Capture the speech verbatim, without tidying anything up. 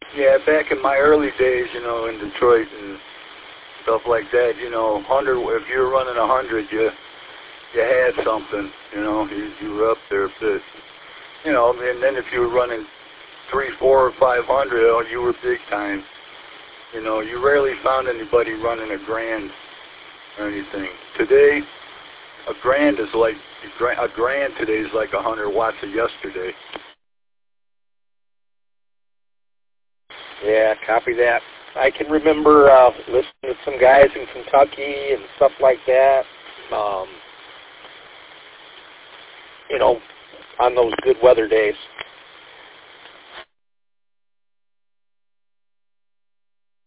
Yeah, back in my early days, you know, in Detroit and stuff like that, you know, hundred. If you were running a hundred, you you had something, you know, you, you were up there a bit, you know. And then if you were running three, four, or five hundred, oh, you were big time. You know, you rarely found anybody running a grand or anything. Today, a grand is like a grand today is like a hundred watts of yesterday. Yeah, copy that. I can remember uh, listening to some guys in Kentucky and stuff like that. Um, you know, on those good weather days.